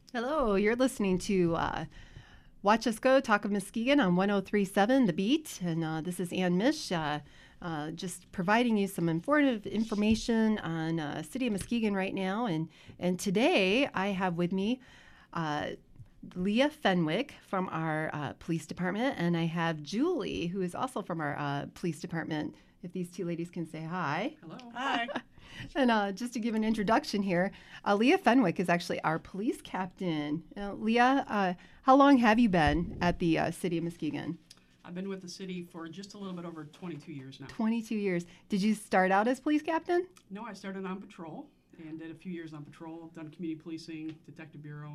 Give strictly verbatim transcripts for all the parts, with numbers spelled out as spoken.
Hello, you're listening to uh, Watch Us Go, Talk of Muskegon on one oh three point seven The Beat. And uh, this is Ann Mish, uh, uh, just providing you some informative information on uh, City of Muskegon right now. And, and today I have with me uh, Leah Fenwick from our uh, police department, and I have Julie, who is also from our uh, police department. If these two ladies can say hi. Hello. Hi. And uh, just to give an introduction here, uh, Leah Fenwick is actually our police captain. Uh, Leah, uh, how long have you been at the uh, City of Muskegon? I've been with the city for just a little bit over twenty-two years now. twenty-two years. Did you start out as police captain? No, I started on patrol and did a few years on patrol, done community policing, detective bureau.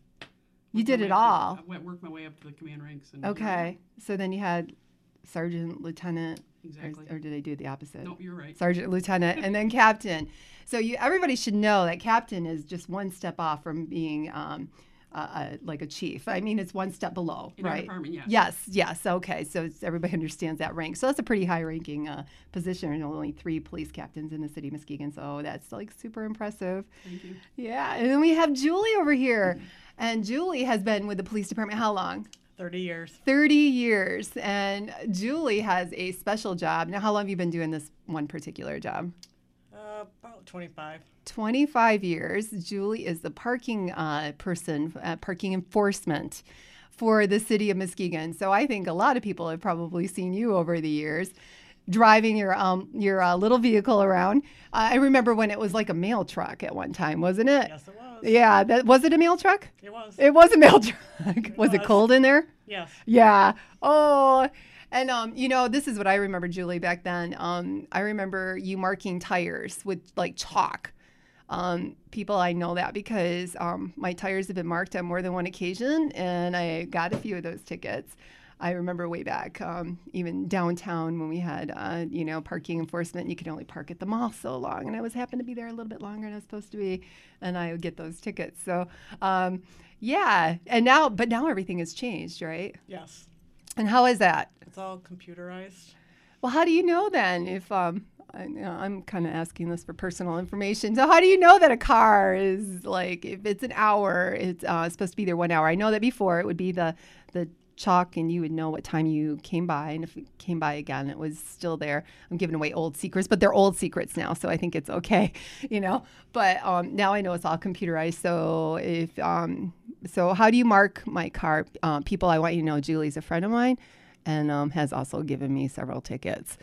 You Worked did my it way up to- all. I went worked my way up to the command ranks. And Okay. So then you had sergeant, lieutenant, Exactly. or, or did I do the opposite? No, you're right. Sergeant, lieutenant, and then captain. So you, everybody should know that captain is just one step off from being um, uh, uh, like a chief. I mean, it's one step below, In our right? department, yes. Yes, yes. Okay, so it's, everybody understands that rank. So that's a pretty high-ranking uh, position. There's only three police captains in the city of Muskegon, so that's like super impressive. Thank you. Yeah, and then we have Julie over here, and Julie has been with the police department how long? thirty years. thirty years, and Julie has a special job. Now, how long have you been doing this one particular job? Uh, about twenty-five. twenty-five years. Julie is the parking uh, person, uh, parking enforcement for the city of Muskegon. So I think a lot of people have probably seen you over the years driving your um your uh, little vehicle around. Uh, I remember when it was like a mail truck at one time, wasn't it? Yes, it was. Yeah, that was it a mail truck? It was. It was a mail truck. was it was. cold in there? yes. Yeah. Oh, and um, you know, this is what I remember, Julie, back then. Um, I remember you marking tires with like chalk. Um, people, I know that because um, my tires have been marked on more than one occasion, and I got a few of those tickets. I remember way back, um, even downtown when we had, uh, you know, parking enforcement. You could only park at the mall so long, and I was happened to be there a little bit longer than I was supposed to be, and I would get those tickets. So, um, yeah, and now, but now everything has changed, right? Yes. And how is that? It's all computerized. Well, how do you know then if um, I, you know, I'm kind of asking this for personal information. So how do you know that a car is like if it's an hour, it's uh, supposed to be there one hour? I know that before it would be the the chalk and you would know what time you came by, and if it came by again, it was still there. I'm giving away old secrets, but they're old secrets now, so I think it's okay, you know. But um, now I know it's all computerized. So if um, so, how do you mark my car? Uh, people, I want you to know, Julie's a friend of mine, and um, has also given me several tickets.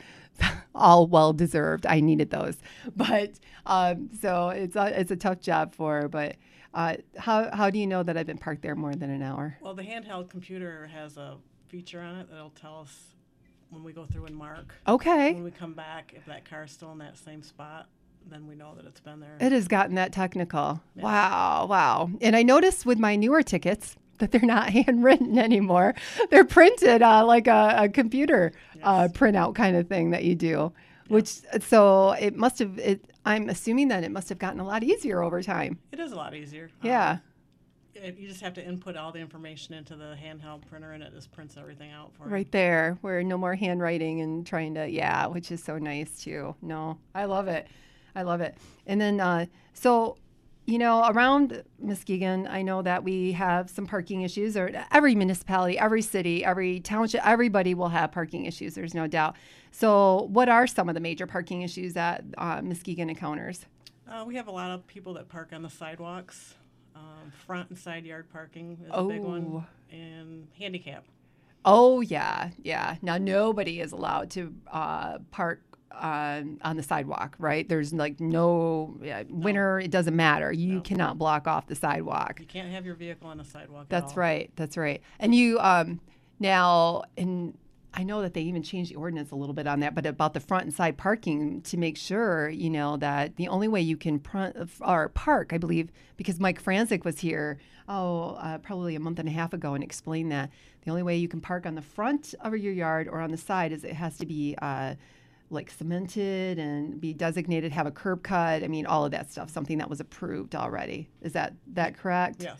All well deserved. I needed those, but um, so it's a it's a tough job for her. But uh, how how do you know that I've been parked there more than an hour? Well, the handheld computer has a feature on it that'll tell us when we go through and mark. Okay, When we come back, if that car's still in that same spot, then we know that it's been there. it has gotten that technical. Yes. Wow, wow. And I noticed with my newer tickets that they're not handwritten anymore. They're printed uh, like a, a computer uh, Yes. printout kind of thing that you do. Which so it must have. It, I'm assuming that it must have gotten a lot easier over time. It is a lot easier. Yeah. Um, it, you just have to input all the information into the handheld printer, and it just prints everything out for you. Right there, where no more handwriting and trying to, yeah, which is so nice too. No, I love it. I love it. And then, uh, so, you know, around Muskegon, I know that we have some parking issues, or every municipality, every city, every township, everybody will have parking issues. There's no doubt. So what are some of the major parking issues that uh, Muskegon encounters? Uh, we have a lot of people that park on the sidewalks. Um, front and side yard parking is a big Oh. one, and handicap. Oh, yeah, yeah. Now, nobody is allowed to uh, park on, on the sidewalk, right? There's like no, yeah, winter, it doesn't matter. You No. cannot block off the sidewalk. You can't have your vehicle on the sidewalk. at That's all. right. That's right. And you, um, now, and I know that they even changed the ordinance a little bit on that, but about the front and side parking to make sure, you know, that the only way you can pr- or park, I believe, because Mike Franzik was here, oh, uh, probably a month and a half ago and explained that the only way you can park on the front of your yard or on the side is it has to be uh, like cemented and be designated, have a curb cut. I mean, all of that stuff, something that was approved already. Is that that correct? Yes.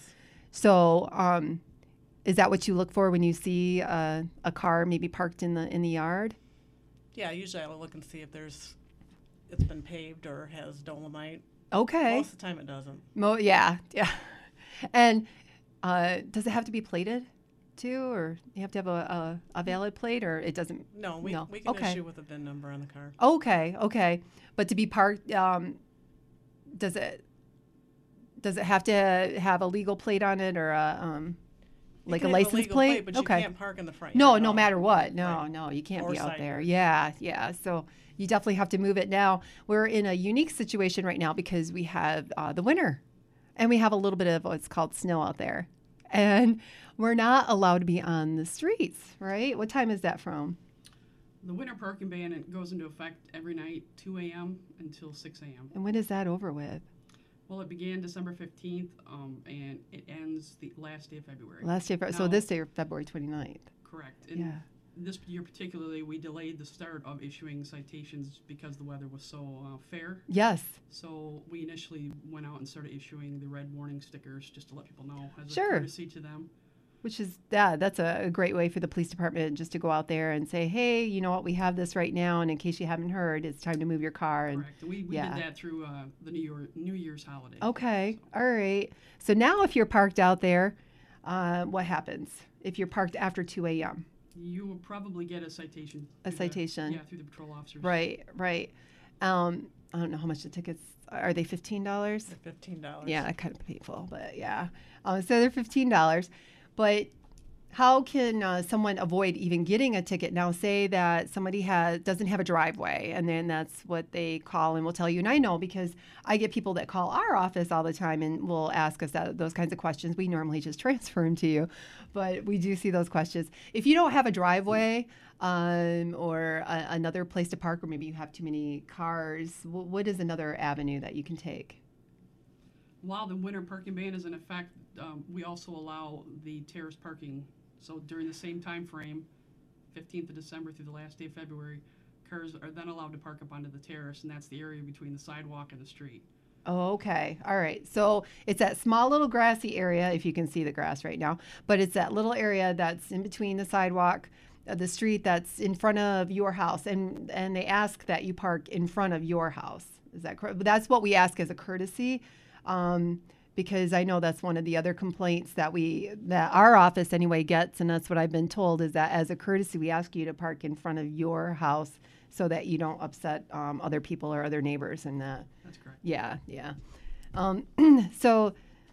So, um, is that what you look for when you see uh, a car maybe parked in the in the yard? Yeah, usually I'll look and see if there's it's been paved or has dolomite. Okay. Most of the time it doesn't. Mo- yeah, yeah. And uh, does it have to be plated too, or you have to have a, a, a valid plate, or it doesn't? No, we, No. we can Okay. issue with a V I N number on the car. Okay, okay. But to be parked, um, does it does it have to have a legal plate on it, or a um, You like can a have license legal plate? But Okay. you can't park in the front No, yard at no all. matter what. No, Right. no, you can't Or be out side there. yard. Yeah, yeah. So you definitely have to move it now. We're in a unique situation right now because we have uh, the winter, and we have a little bit of what's called snow out there, and we're not allowed to be on the streets. Right? What time is that from? The winter parking ban, it goes into effect every night, two a.m. until six a.m. And when is that over with? Well, it began December fifteenth, um, and it ends the last day of February. Last day, of, so Now- this day, February twenty-ninth. Correct. And Yeah. this year particularly, we delayed the start of issuing citations because the weather was so uh, fair. Yes. So we initially went out and started issuing the red warning stickers just to let people know as Sure. a courtesy to them. Which is, yeah, that's a, a great way for the police department just to go out there and say, hey, you know what, we have this right now, and in case you haven't heard, it's time to move your car. And Correct. We, we yeah. did that through uh, the New, Year, New Year's holiday. Okay, all right. So now if you're parked out there, uh, what happens if you're parked after two a.m.? You will probably get a citation. A through the- citation. yeah, through the patrol officers. Right, right. Um, I don't know how much the tickets are. They fifteen dollars? They're fifteen dollars. Yeah, kind of painful, but yeah. Um, so they're fifteen dollars. But how can uh, someone avoid even getting a ticket? Now, say that somebody has doesn't have a driveway, and then that's what they call and will tell you. And I know because I get people that call our office all the time and will ask us that, those kinds of questions. We normally just transfer them to you, but we do see those questions. If you don't have a driveway um, or a, another place to park, or maybe you have too many cars, w- what is another avenue that you can take? While the winter parking ban is in effect, um, we also allow the terrace parking. So during the same time frame, fifteenth of December through the last day of February, cars are then allowed to park up onto the terrace, and that's the area between the sidewalk and the street. Oh, okay. All right. So it's that small little grassy area, if you can see the grass right now, but it's that little area that's in between the sidewalk, uh, the street that's in front of your house. And, and they ask that you park in front of your house. Is that correct? But that's what we ask as a courtesy. Um, because I know that's one of the other complaints that we, that our office anyway gets, and that's what I've been told, is that as a courtesy, we ask you to park in front of your house so that you don't upset um, other people or other neighbors and that. That's correct. Yeah, yeah. Um, so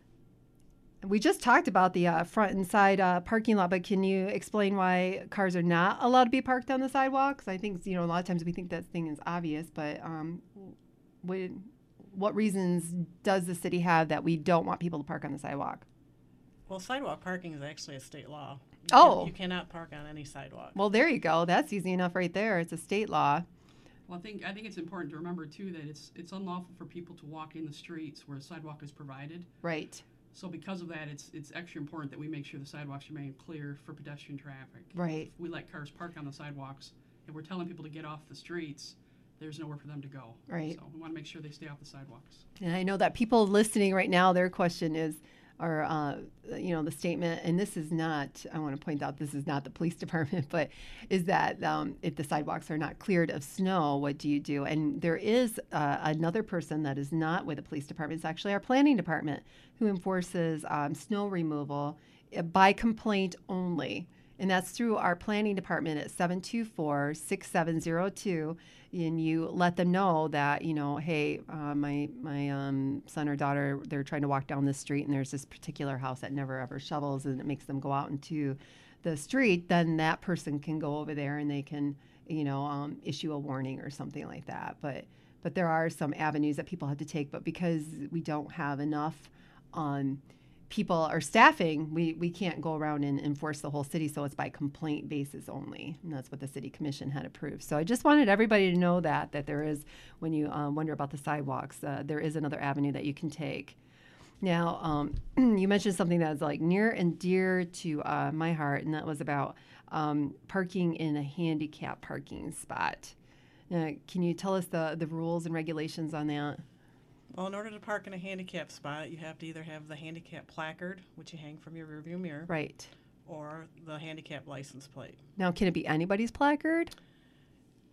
we just talked about the uh, front and side uh, parking lot, but can you explain why cars are not allowed to be parked on the sidewalks? I think, you know, a lot of times we think that thing is obvious, but um, what, what reasons does the city have that we don't want people to park on the sidewalk? Well, sidewalk parking is actually a state law. You Oh. can, you cannot park on any sidewalk. Well, there you go. That's easy enough right there. It's a state law. Well, I think I think it's important to remember too that it's it's unlawful for people to walk in the streets where a sidewalk is provided. Right, So because of that, it's it's extra important that we make sure the sidewalks remain clear for pedestrian traffic. right. If we let cars park on the sidewalks and we're telling people to get off the streets, there's nowhere for them to go. Right. So we want to make sure they stay off the sidewalks. And I know that people listening right now, their question is, or, uh, you know, the statement, and this is not, I want to point out, this is not the police department, but is that um, if the sidewalks are not cleared of snow, what do you do? And there is uh, another person that is not with the police department. It's actually our planning department who enforces um, snow removal uh, by complaint only. And that's through our planning department at seven two four, six seven zero two. And you let them know that, you know, hey, uh, my my um, son or daughter, they're trying to walk down this street and there's this particular house that never ever shovels and it makes them go out into the street. Then that person can go over there and they can, you know, um, issue a warning or something like that. But but there are some avenues that people have to take. But because we don't have enough um, people or staffing, we, we can't go around and enforce the whole city, so it's by complaint basis only, and that's what the city commission had approved. So I just wanted everybody to know that, that there is, when you um, wonder about the sidewalks, uh, there is another avenue that you can take. Now, um, you mentioned something that's like near and dear to uh, my heart, and that was about um, parking in a handicap parking spot. Uh, can you tell us the, the rules and regulations on that? Well, in order to park in a handicap spot, you have to either have the handicap placard, which you hang from your rearview mirror, Right. or the handicap license plate. Now, can it be anybody's placard?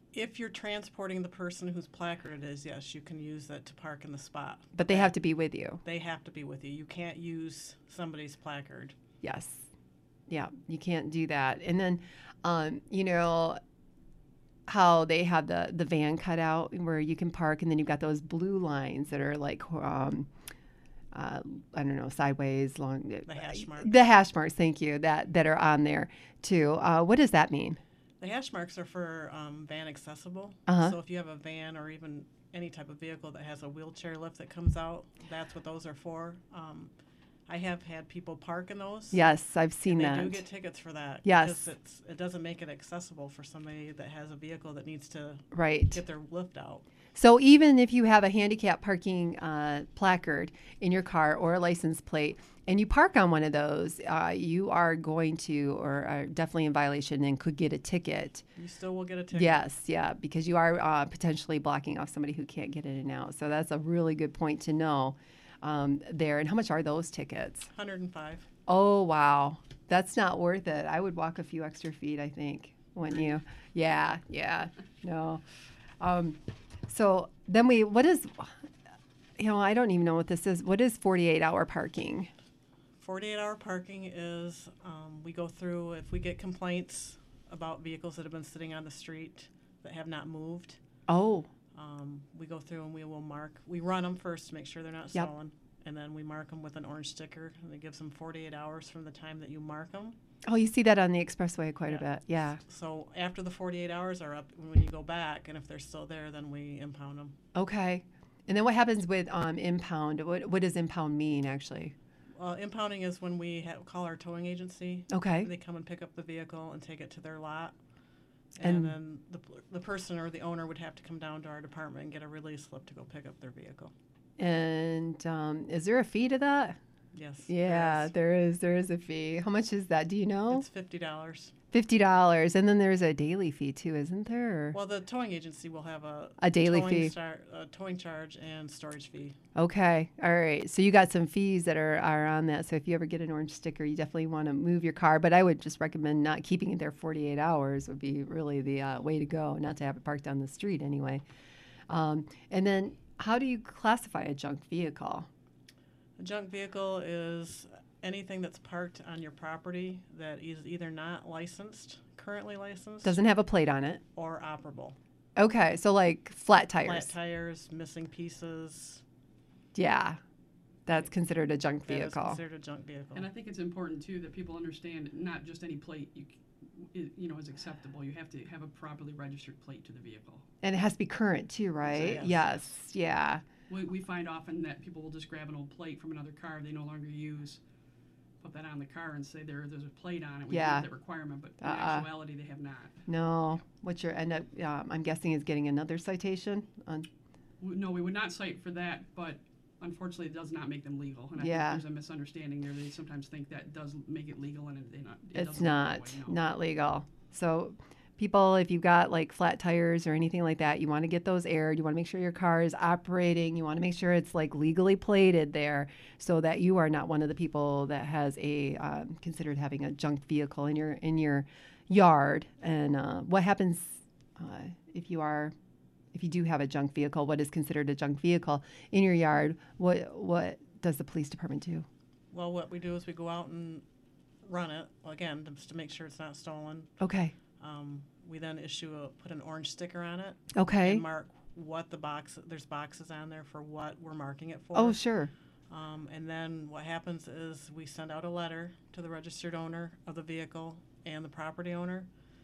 If you're transporting the person whose placard it is, yes, you can use that to park in the spot. But they have to be with you. They have to be with you. You can't use somebody's placard. Yes. Yeah, you can't do that. And then, um, you know, how they have the, the van cut out where you can park, and then you've got those blue lines that are like, um, uh, I don't know, sideways, long. The hash marks. The hash marks, thank you, that, that are on there too. Uh, what does that mean? The hash marks are for um, van accessible. Uh-huh. So if you have a van or even any type of vehicle that has a wheelchair lift that comes out, that's what those are for. Um, I have had people park in those. Yes, I've seen and that. They do get tickets for that. Yes. Because it's, it doesn't make it accessible for somebody that has a vehicle that needs to Right. get their lift out. So even if you have a handicap parking uh, placard in your car or a license plate, and you park on one of those, uh, you are going to, or are definitely in violation and could get a ticket. You still will get a ticket. Yes, yeah, because you are uh, potentially blocking off somebody who can't get in and out. So that's a really good point to know um, there. And how much are those tickets? one hundred five. Oh, wow. That's not worth it. I would walk a few extra feet, I think, wouldn't you? Yeah, yeah, no. Um, so then we, what is, you know, I don't even know what this is. What is forty-eight hour parking? forty-eight hour parking is, um, we go through, if we get complaints about vehicles that have been sitting on the street that have not moved, Oh, um, we go through and we will mark, we run them first to make sure they're not Yep. stolen. And then we mark them with an orange sticker, and it gives them forty-eight hours from the time that you mark them. oh, you see that on the expressway quite a Yeah. bit. Yeah. So after the forty-eight hours are up, when you go back, and if they're still there, then we impound them. Okay. And then what happens with um, impound? What, what does impound mean, actually? Uh, impounding is when we ha- call our towing agency. Okay. They come and pick up the vehicle and take it to their lot. And- And, then the, the person or the owner would have to come down to our department and get a release slip to go pick up their vehicle. And um, is there a fee to that? Yes. there Yeah, is. there is. There is a fee. How much is that? Do you know? It's fifty dollars. Fifty dollars, and then there's a daily fee too, isn't there? Well, the towing agency will have a A daily towing fee. Star, a towing charge and storage fee. Okay, all right. So you got some fees that are, are on that. So if you ever get an orange sticker, you definitely want to move your car. But I would just recommend not keeping it there forty-eight hours would be really the uh, way to go, not to have it parked on the street anyway. Um, and then how do you classify a junk vehicle? A junk vehicle is anything that's parked on your property that is either not licensed, currently licensed, Doesn't have a plate on it. or operable. Okay, so like flat tires. Flat tires, missing pieces. Yeah, that's considered a junk That is vehicle. considered a junk vehicle. And I think it's important too that people understand not just any plate you, c- i- you know, is acceptable. You have to have a properly registered plate to the vehicle. And it has to be current too, right? Yes. Yes, yeah. We, we find often that people will just grab an old plate from another car they no longer use, put that on the car and say there there's a plate on it. We Yeah. have that requirement, but in Uh-uh. actuality they have not. No, what you're end up, um, I'm guessing, is getting another citation on. We, no, we would not cite for that, but unfortunately it does not make them legal. And I Yeah. think there's a misunderstanding there. They sometimes think that does make it legal, and it, they not, it It's doesn't work not that way, no. not legal. So, people, if you've got like flat tires or anything like that, you want to get those aired. You want to make sure your car is operating. You want to make sure it's like legally plated there, so that you are not one of the people that has a um, considered having a junk vehicle in your in your yard. And uh, what happens uh, if you are if you do have a junk vehicle? What is considered a junk vehicle in your yard? What what does the police department do? Well, what we do is we go out and run it, again, just to make sure it's not stolen. Okay. Um, we then issue a, put an orange sticker on it Okay. and mark what the box, there's boxes on there for what we're marking it for. Oh, sure. Um, and then what happens is we send out a letter to the registered owner of the vehicle and the property owner.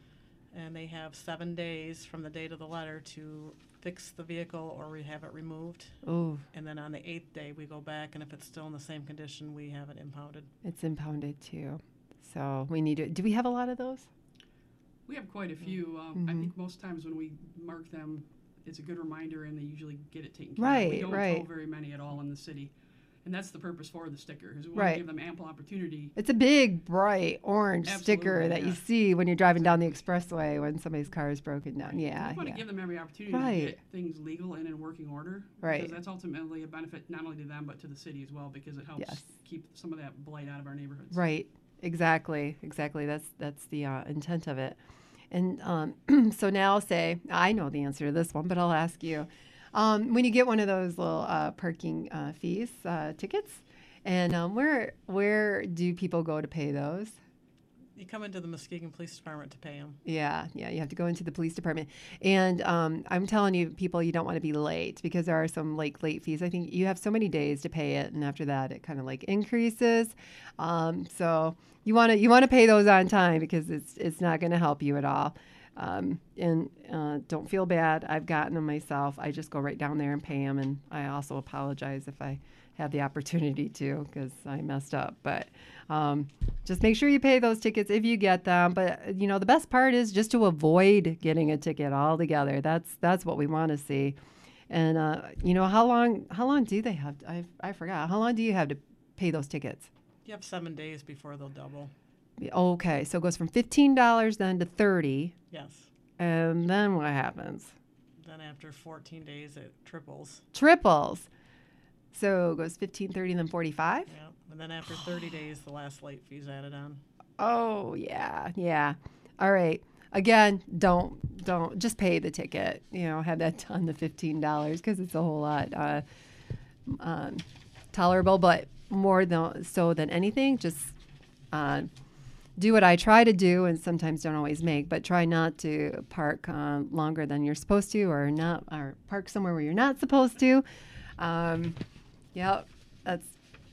And they have seven days from the date of the letter to fix the vehicle or we have it removed. Oh, And then on the eighth day, we go back, and if it's still in the same condition, we have it impounded. it's impounded too. So we need to. Do we have a lot of those? We have quite a few. Um, I Mhm. think most times when we mark them, it's a good reminder, and they usually get it taken care of. Right, We don't right. tow very many at all in the city, and that's the purpose for the sticker. Is we want Right. to give them ample opportunity. It's a big, bright orange sticker Absolutely, that you yeah. see when you're driving down the expressway when somebody's car is broken down. Yeah, we want yeah. to give them every opportunity Right. to get things legal and in working order. Right. Because that's ultimately a benefit not only to them but to the city as well, because it helps Yes. keep some of that blight out of our neighborhoods. Right. Exactly. Exactly. That's that's the uh, intent of it. And um, so now say, I know the answer to this one, but I'll ask you. Um, when you get one of those little uh, parking uh, fees, uh, tickets, and um, where where do people go to pay those? You come into the Muskegon Police Department to pay them. Yeah, yeah, you have to go into the police department. And um, I'm telling you, people, you don't want to be late because there are some like late fees. I think you have so many days to pay it, and after that, it kind of like increases. Um, so you want to you want to pay those on time because it's it's not going to help you at all. Um, and uh, don't feel bad. I've gotten them myself. I just go right down there and pay them, and I also apologize if I have the opportunity to because I messed up. But um, just make sure you pay those tickets if you get them. But you know, the best part is just to avoid getting a ticket altogether. That's that's what we want to see. And uh, you know, how long how long do they have? I I forgot. How long do you have to pay those tickets? You have seven days before they'll double. Okay, so it goes from fifteen dollars then to thirty, Yes. and then what happens? Then after fourteen days, it triples. Triples. So it goes fifteen, thirty, then forty-five? Yeah. And then after thirty days, the last late fee's added on. Oh, yeah, yeah. All right. Again, don't, don't, just pay the ticket. You know, have that done the fifteen dollars because it's a whole lot uh, um, tolerable. But more than, so than anything, just uh, do what I try to do and sometimes don't always make, but try not to park uh, longer than you're supposed to or not, or park somewhere where you're not supposed to. Um, Yep, that's.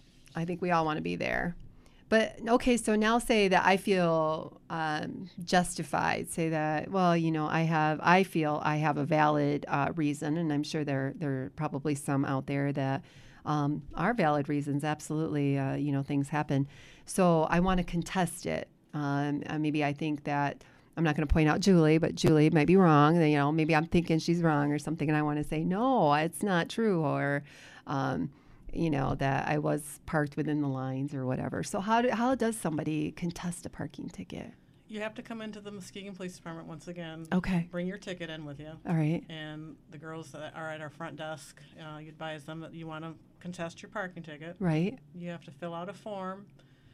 I think we all want to be there, but okay. So now say that I feel um, justified. Say that well, you know, I have. I feel I have a valid uh, reason, and I'm sure there there are probably some out there that um, are valid reasons. Absolutely, uh, you know, things happen. So I want to contest it. Um, uh, maybe I think that. I'm not going to point out Julie, but Julie might be wrong. You know, maybe I'm thinking she's wrong or something, and I want to say no, it's not true, or. Um, you know, that I was parked within the lines or whatever. So how do, how does somebody contest a parking ticket? You have to come into the Muskegon Police Department once again. Okay. Bring your ticket in with you. All right. And the girls that are at our front desk, uh, you advise them that you want to contest your parking ticket. Right. You have to fill out a form.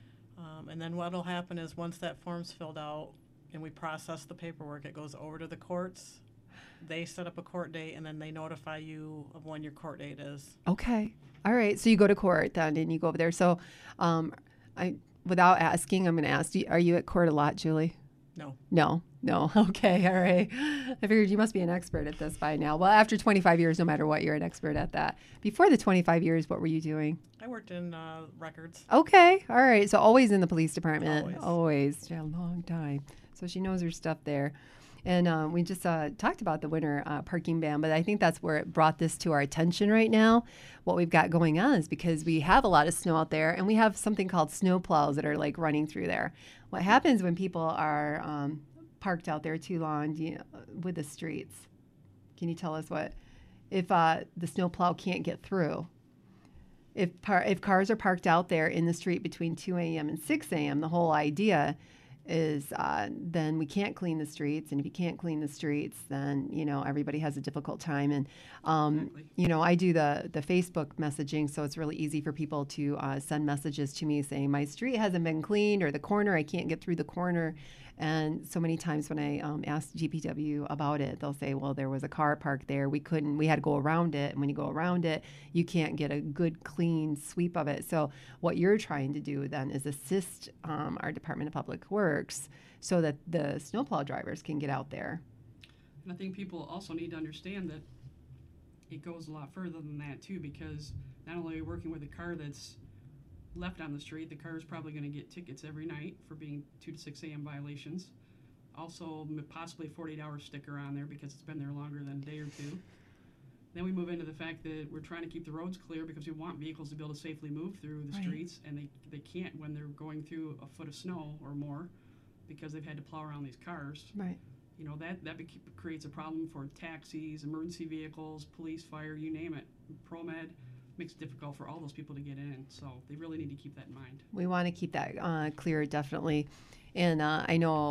Um, and then what will happen is once that form's filled out and we process the paperwork, it goes over to the courts. They set up a court date, and then they notify you of when your court date is. Okay. All right. So you go to court then, and you go over there. So, um, I without asking, I'm going to ask you: are you at court a lot, Julie? No. No. No. Okay. All right. I figured you must be an expert at this by now. Well, after twenty-five years, no matter what, you're an expert at that. Before the twenty-five years, what were you doing? I worked in uh, records. Okay. All right. So always in the police department. Always. Always. Yeah, a long time. So she knows her stuff there. And uh, we just uh, talked about the winter uh, parking ban, but I think that's where it brought this to our attention right now. What we've got going on is because we have a lot of snow out there, and we have something called snow plows that are like running through there. What happens when people are um, parked out there too long do you, with the streets? Can you tell us what if uh, the snow plow can't get through? If par- if cars are parked out there in the street between two a.m. and six a.m., the whole idea is uh, then we can't clean the streets, and if you can't clean the streets, then you know everybody has a difficult time. And um, Exactly. you know I do the the Facebook messaging, so it's really easy for people to uh, send messages to me saying my street hasn't been cleaned, or the corner I can't get through the corner. And so many times when I um, ask G P W about it, they'll say, well, there was a car parked there. We couldn't, we had to go around it. And when you go around it, you can't get a good, clean sweep of it. So what you're trying to do then is assist um, our Department of Public Works so that the snowplow drivers can get out there. And I think people also need to understand that it goes a lot further than that too, because not only are you working with a car that's left on the street, the car is probably going to get tickets every night for being two to six a.m. violations. Also, m- possibly a forty-eight hour sticker on there because it's been there longer than a day or two. Then we move into the fact that we're trying to keep the roads clear because we want vehicles to be able to safely move through the Right. streets, and they, they can't when they're going through a foot of snow or more because they've had to plow around these cars. Right. You know, that, that bec- creates a problem for taxis, emergency vehicles, police, fire, you name it. ProMed makes it difficult for all those people to get in, so they really need to keep that in mind. We want to keep that uh, clear, definitely. And uh, I know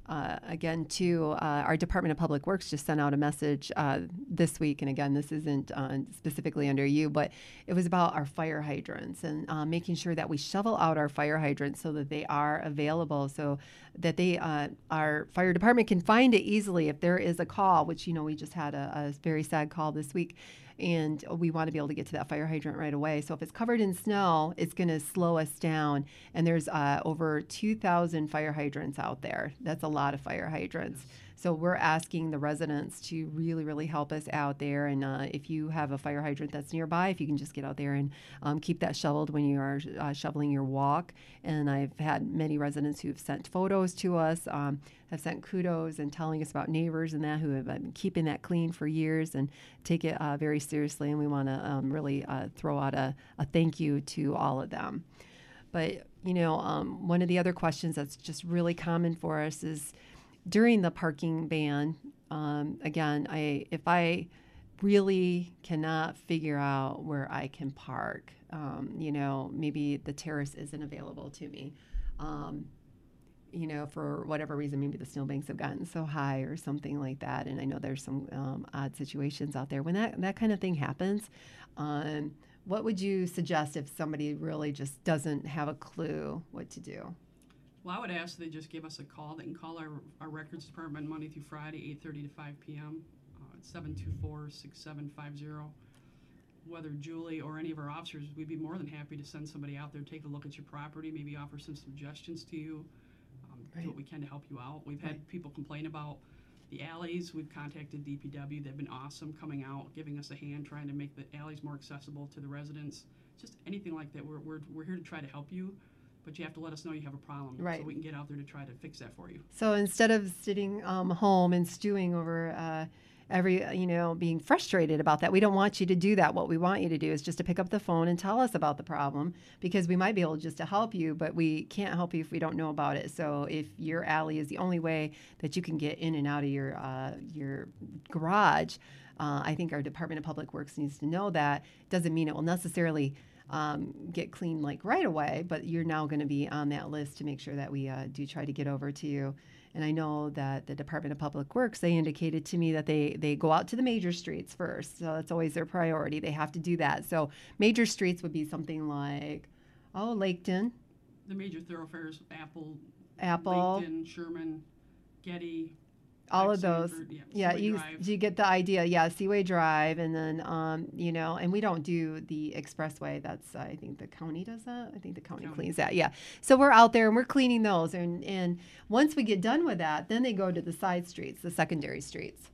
Uh, again, too, uh, our Department of Public Works just sent out a message uh, this week, and again, this isn't uh, specifically under you, but it was about our fire hydrants and uh, making sure that we shovel out our fire hydrants so that they are available, so that they uh, our fire department can find it easily if there is a call. Which, you know, we just had a, a very sad call this week. And we want to be able to get to that fire hydrant right away. So if it's covered in snow, it's going to slow us down. And there's uh, over two thousand fire hydrants out there. That's a lot of fire hydrants. So we're asking the residents to really, really help us out there. And uh, if you have a fire hydrant that's nearby, if you can just get out there and um, keep that shoveled when you are uh, shoveling your walk. And I've had many residents who have sent photos to us, um, have sent kudos and telling us about neighbors and that who have been keeping that clean for years and take it uh, very seriously. And we want to um, really uh, throw out a, a thank you to all of them. But, you know, um, one of the other questions that's just really common for us is, during the parking ban, um, again, I if I really cannot figure out where I can park, um, you know, maybe the terrace isn't available to me, um, you know, for whatever reason, maybe the snowbanks have gotten so high or something like that. And I know there's some um, odd situations out there. When that, that kind of thing happens, um, what would you suggest if somebody really just doesn't have a clue what to do? Well, I would ask they just give us a call. They can call our, our records department Monday through Friday, eight thirty to five p.m. Uh, it's seven two four, six seven five zero. Whether Julie or any of our officers, we'd be more than happy to send somebody out there, take a look at your property, maybe offer some suggestions to you, um, Right. do what we can to help you out. We've had Right. people complain about the alleys. We've contacted D P W. They've been awesome coming out, giving us a hand, trying to make the alleys more accessible to the residents. Just anything like that. We're, we're, we're here to try to help you. But you have to let us know you have a problem, Right. so we can get out there to try to fix that for you. So instead of sitting um, home and stewing over uh, every, you know, being frustrated about that, we don't want you to do that. What we want you to do is just to pick up the phone and tell us about the problem, because we might be able just to help you, but we can't help you if we don't know about it. So if your alley is the only way that you can get in and out of your uh, your garage, uh, I think our Department of Public Works needs to know that. Doesn't mean it will necessarily Um, get clean like right away, but you're now going to be on that list to make sure that we uh, do try to get over to you. And I know that the Department of Public Works, they indicated to me that they, they go out to the major streets first. So that's always their priority. They have to do that. So major streets would be something like, oh, Laketon, The major thoroughfares, Apple, Apple, Laketon, Sherman, Getty, all Black of those. Sanford, yeah, Yeah, Seaway you Drive. you get the idea. Yeah, Seaway Drive, and then um, you know, and we don't do the expressway. That's I think the county does that. I think the county, County. cleans that. Yeah. So we're out there and we're cleaning those, and and once we get done with that, then they go to the side streets, the secondary streets.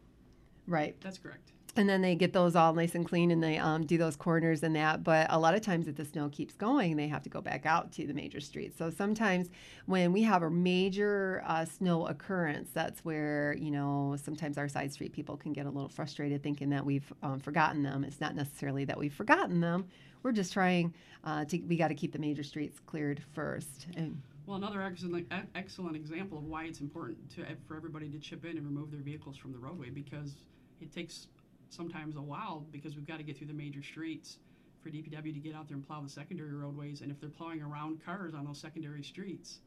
Right. That's correct. And then they get those all nice and clean, and they um, do those corners and that. But a lot of times, if the snow keeps going, they have to go back out to the major streets. So sometimes when we have a major uh, snow occurrence, that's where, you know, sometimes our side street people can get a little frustrated thinking that we've um, forgotten them. It's not necessarily that we've forgotten them. We're just trying uh, to, we got to keep the major streets cleared first. And Well, another excellent, e- excellent example of why it's important to for everybody to chip in and remove their vehicles from the roadway, because it takes sometimes a while, because we've got to get through the major streets for D P W to get out there and plow the secondary roadways. And if they're plowing around cars on those secondary streets,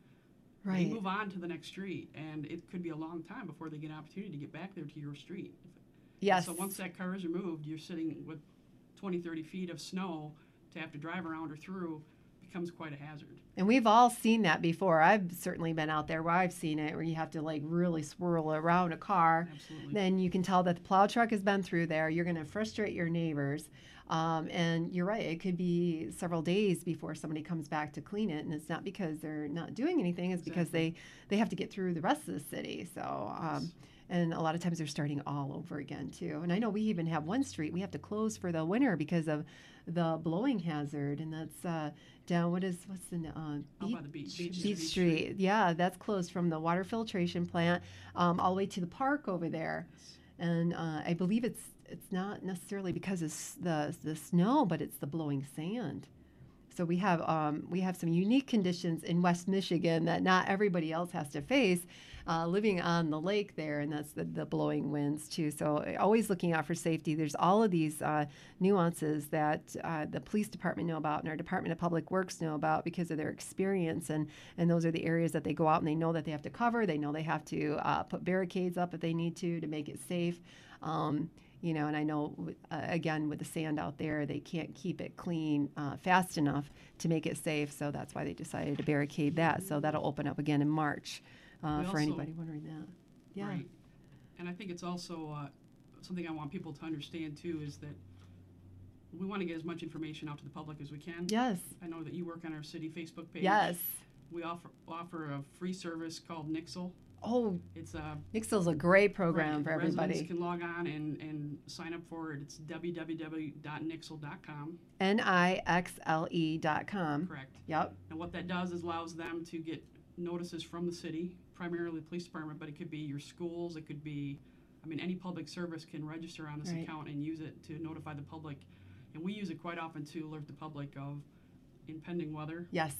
right. they move on to the next street, and it could be a long time before they get an opportunity to get back there to your street. Yes. So once that car is removed, you're sitting with twenty, thirty feet of snow to have to drive around or through. Becomes quite a hazard. And we've all seen that before. I've certainly been out there where I've seen it, where you have to like really swirl around a car. Absolutely. Then you can tell that the plow truck has been through there. You're going to frustrate your neighbors. Um, and you're right, it could be several days before somebody comes back to clean it. And it's not because they're not doing anything, it's because Exactly. they, they have to get through the rest of the city. So, um, and a lot of times they're starting all over again too. And I know we even have one street we have to close for the winter because of the blowing hazard, and that's uh, down. What is what's the uh, Out beach, by the beach. Beach, Beach Street. Street. Yeah, that's closed from the water filtration plant um, all the way to the park over there. And uh, I believe it's it's not necessarily because of s- the the snow, but it's the blowing sand. So we have um, we have some unique conditions in West Michigan that not everybody else has to face, uh, living on the lake there, and that's the, the blowing winds too. So always looking out for safety. There's all of these uh, nuances that uh, the police department know about and our Department of Public Works know about because of their experience, and and those are the areas that they go out and they know that they have to cover. They know they have to uh, put barricades up if they need to to make it safe. Um, You know, and I know, uh, again, with the sand out there, they can't keep it clean uh, fast enough to make it safe. So that's why they decided to barricade that. So that'll open up again in March uh, We for also- anybody wondering that. Yeah. Right. And I think it's also uh, something I want people to understand too is that we want to get as much information out to the public as we can. Yes. I know that you work on our city Facebook page. Yes. We offer offer a free service called Nixle. Oh, It's a Nixle's a great program right, for everybody. Residents can log on and, and sign up for it. It's w w w dot nixle dot com. N I X L E dot com. Correct. Yep. And what that does is allows them to get notices from the city, primarily the police department, but it could be your schools, it could be, I mean, any public service can register on this Right. account and use it to notify the public. And we use it quite often to alert the public of impending weather, Yes.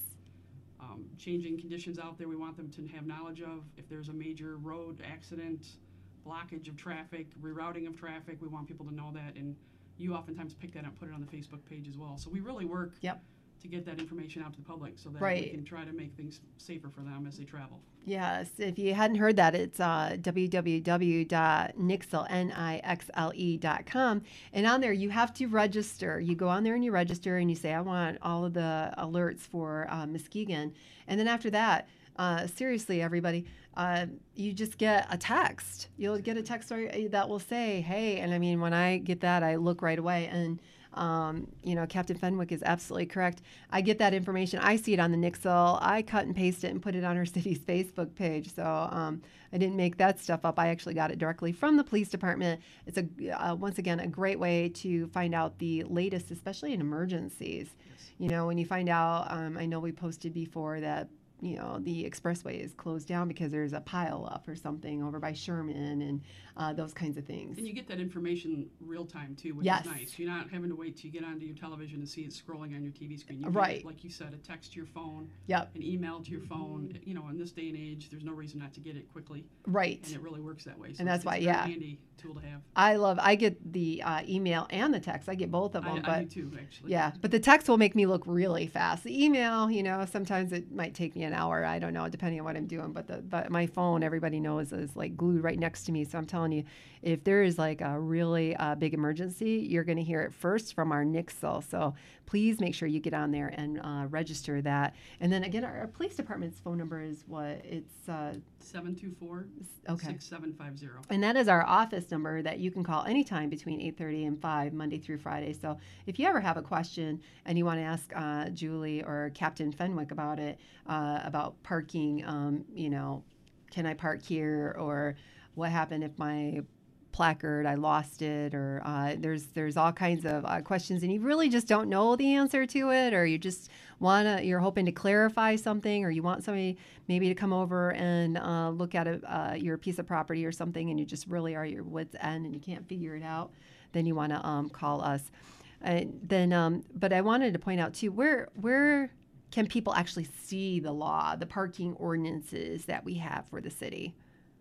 um, changing conditions out there we want them to have knowledge of. If there's a major road accident, blockage of traffic, rerouting of traffic, we want people to know that. And you oftentimes pick that up and put it on the Facebook page as well. So we really work Yep. to get that information out to the public so that Right. we can try to make things safer for them as they travel. Yes, if you hadn't heard that, it's uh, w w w dot nixle, N I X L E dot com. And on there, you have to register. You go on there and you register and you say, I want all of the alerts for uh, Muskegon. And then after that, uh, seriously, everybody, uh, you just get a text. You'll get a text that will say, hey, and I mean, when I get that, I look right away. And Um, you know, Captain Fenwick is absolutely correct. I get that information. I see it on the Nixle. I cut and paste it and put it on our city's Facebook page. So um, I didn't make that stuff up. I actually got it directly from the police department. It's a uh, once again a great way to find out the latest, especially in emergencies. Yes. You know, when you find out, um, I know we posted before that, you know, the expressway is closed down because there's a pile up or something over by Sherman and uh, those kinds of things. And you get that information real time too, which Yes. is nice. You're not having to wait till you get onto your television and see it scrolling on your T V screen. You Right. Get it, like you said, a text to your phone, Yep. an email to your phone. You know, in this day and age, there's no reason not to get it quickly, Right. and it really works that way. So And that's it's, why, it's a very yeah. handy tool to have. I love, I get the uh, email and the text. I get both of them. I, but I do too, actually. yeah, but the text will make me look really fast. The email, you know, sometimes it might take me an hour. I don't know, depending on what I'm doing. But the but my phone, everybody knows, is like glued right next to me. So I'm telling you, if there is like a really uh, big emergency, you're going to hear it first from our Nixle. So please make sure you get on there and uh, register that. And then again, our, our police department's phone number is what? It's uh, seven two four, okay. six seven five zero. And that is our office number that you can call anytime between eight thirty and five, Monday through Friday. So if you ever have a question and you want to ask uh, Julie or Captain Fenwick about it, uh, about parking, um, you know, can I park here? Or what happened if my placard, I lost it, or uh, there's there's all kinds of uh, questions, and you really just don't know the answer to it, or you just wanna you're hoping to clarify something, or you want somebody maybe to come over and uh, look at a, uh, your piece of property or something, and you just really are at your wit's end and you can't figure it out, then you want to um, call us. And then, um, but I wanted to point out too, where where can people actually see the law, the parking ordinances that we have for the city?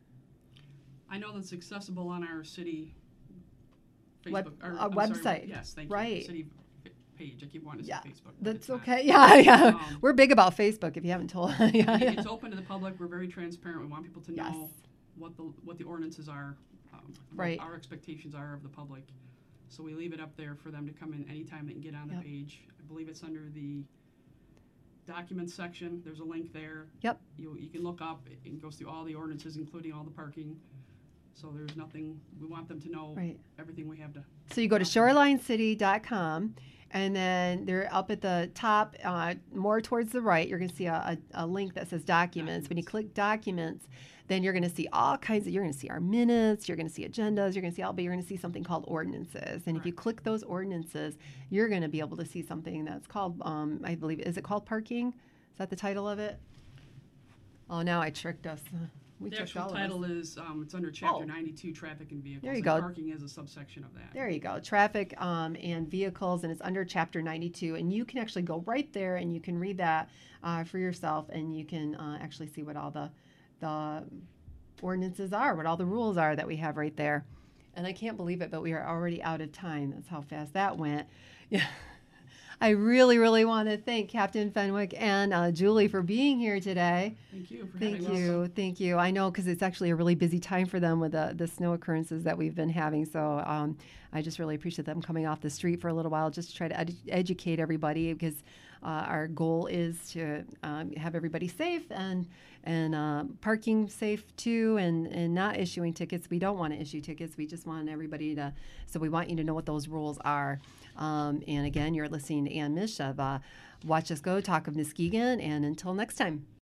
I know that's accessible on our city Facebook Web- or, uh, I'm sorry, website. yes, thank Right. you. City f- page. I keep wanting to Yeah, say Facebook. but That's it's not. okay. Yeah, yeah. Um, We're big about Facebook. If you haven't told, yeah, yeah. It's open to the public. We're very transparent. We want people to Yes. know what the what the ordinances are, um, Right. what our expectations are of the public. So we leave it up there for them to come in anytime they can get on the Yep. page. I believe it's under the documents section. There's a link there. Yep. You you can look up. It, it goes through all the ordinances, including all the parking. So there's nothing. We want them to know Right. everything we have to. So you go to Awesome. shoreline city dot com, and then they're up at the top, uh, more towards the right, you're going to see a, a, a link that says documents. When you Documents. click documents, then you're going to see all kinds of, you're going to see our minutes, you're going to see agendas, you're going to see all, but you're going to see something called ordinances. And if you Correct. click those ordinances, you're going to be able to see something that's called, um, I believe, is it called parking? Is that the title of it? Oh, now I tricked us. We The checked actual all of title this. is, um, it's under chapter Oh. ninety-two, traffic and vehicles. There you and go. Parking is a subsection of that. There you go. Traffic um, and vehicles, and it's under Chapter ninety-two. And you can actually go right there and you can read that uh, for yourself, and you can uh, actually see what all the the ordinances are, what all the rules are that we have right there. And I can't believe it, but we are already out of time. That's how fast that went. Yeah. I really, really want to thank Captain Fenwick and uh, Julie for being here today. Thank you for Thank having us. you, thank you. I know because it's actually a really busy time for them with the, the snow occurrences that we've been having. So um, I just really appreciate them coming off the street for a little while just to try to ed- educate everybody, because uh, our goal is to um, have everybody safe and and uh, parking safe too, and, and not issuing tickets. We don't want to issue tickets. We just want everybody to, so we want you to know what those rules are. Um, and again, you're listening to Ann Mish of uh, Watch Us Go, Talk of Muskegon, and until next time.